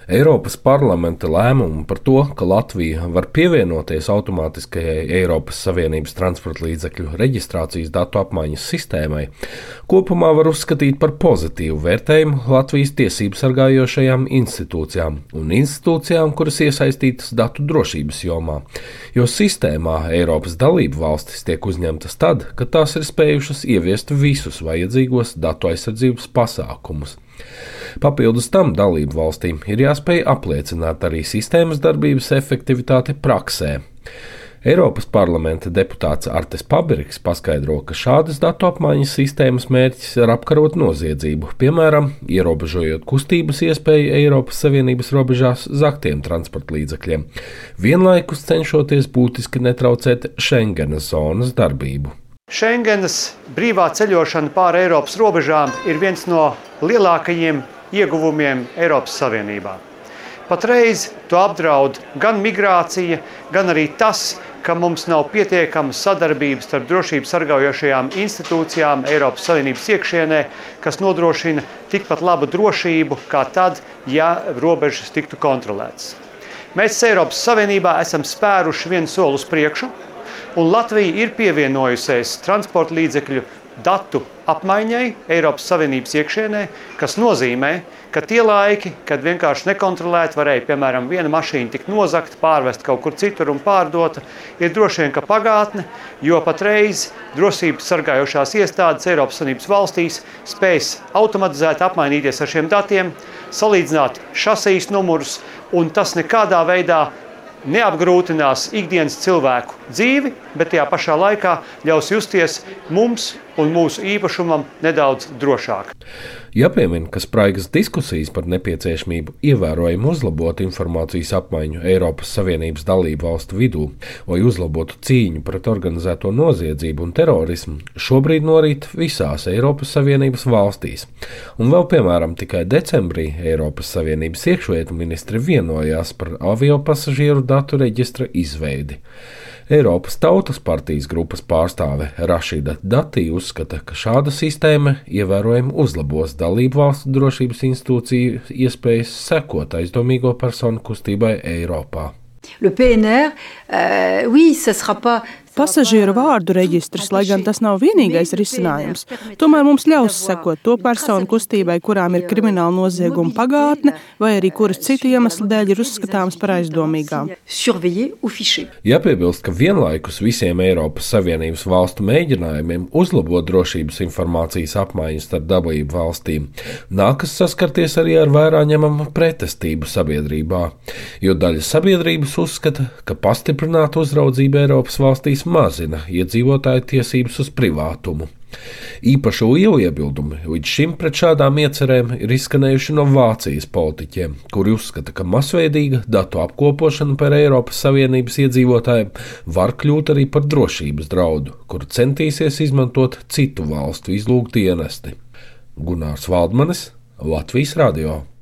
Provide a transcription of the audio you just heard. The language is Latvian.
Eiropas parlamenta lēmumu par to, ka Latvija var pievienoties automātiskajai Eiropas Savienības transporta līdzekļu reģistrācijas datu apmaiņas sistēmai, kopumā var uzskatīt par pozitīvu vērtējumu Latvijas tiesību sargājošajām institūcijām un institūcijām, kuras iesaistītas datu drošības jomā, jo sistēmā Eiropas dalību valstis tiek uzņemtas tad, kad tās ir spējušas ieviest visus vajadzīgos datu aizsardzības pasākumus. Papildus tam dalību valstīm ir jāspēj apliecināt arī sistēmas darbības efektivitāti praksē. Eiropas parlamenta deputāts Artis Pabirks paskaidro, ka šādas datu apmaiņas sistēmas mērķis ir apkarot noziedzību, piemēram, ierobežojot kustības iespēju Eiropas Savienības robežās zaktiem transporta līdzekļiem, vienlaikus cenšoties būtiski netraucēt Schengenas zonas darbību. Schengenas brīvā ceļošana pāri Eiropas robežām ir viens no lielākajiem ieguvumiem Eiropas Savienībā. Patreiz to apdraud gan migrācija, gan arī tas, ka mums nav pietiekamas sadarbības starp drošības sargājošajām institūcijām Eiropas Savienības iekšienē, kas nodrošina tikpat labu drošību kā tad, ja robežas tiktu kontrolētas. Mēs Eiropas Savienībā esam spēruši vienu soli uz priekšu, un Latvija ir pievienojusies transporta līdzekļu datu apmaiņai Eiropas Savienības iekšienē, kas nozīmē, ka tie laiki, kad vienkārši nekontrolēti varēja, piemēram, viena mašīna tikt nozagta, pārvest kaut kur citur un pārdota, ir droši vien ka pagātne, jo patreiz drošības sargājošās iestādes Eiropas Savienības valstīs spējas automatizēt apmainīties ar šiem datiem, salīdzināt šasijas numurus, un tas nekādā veidā neapgrūtinās ikdienas cilvēku dzīvi, bet tajā pašā laikā ļaus justies mums un mūsu īpašumam nedaudz drošāk. Jāpiemina, ka spraigas diskusijas par nepieciešamību ievērojami uzlabot informācijas apmaiņu Eiropas Savienības dalību valstu vidū, lai uzlabotu cīņu pret organizēto noziedzību un terorismu, šobrīd norit visās Eiropas Savienības valstīs. Un vēl, piemēram, tikai decembrī Eiropas Savienības iekšlietu ministri vienojās par aviopasažieru datu reģistra izveidi. Eiropas Tautas partijas grupas pārstāve Rašida Datī uzskata, ka šāda sistēma ievērojami uzlabos dalību valstu drošības institūciju iespējas sekot aizdomīgo personu kustībai Eiropā. Le PNR, oui, ça sera pas... Pasažieru vārdu reģistrs, lai gan tas nav vienīgais risinājums, tomēr mums ļaus sekot to personu kustībai, kurām ir krimināla nozieguma pagātne, vai arī kuras citu iemeslu dēļ ir uzskatāmas par aizdomīgām. Jāpiebilst, ka vienlaikus visiem Eiropas Savienības valstu mēģinājumiem uzlabot drošības informācijas apmaiņu starp dalību valstīm nākas saskarties arī ar vērā ņemamu pretestību sabiedrībā, jo daļa sabiedrības uzskata, ka pastiprināta uzraudzība Eiropas valstīs mazina iedzīvotāju tiesības uz privātumu. Īpašu lielu iebildumu līdz šim pret šādām iecerēm ir izskanējuši no Vācijas politiķiem, kuri uzskata, ka masveidīga datu apkopošana par Eiropas Savienības iedzīvotājiem var kļūt arī par drošības draudu, kuru centīsies izmantot citu valstu izlūgdienesti. Gunārs Valdmanis, Latvijas radio.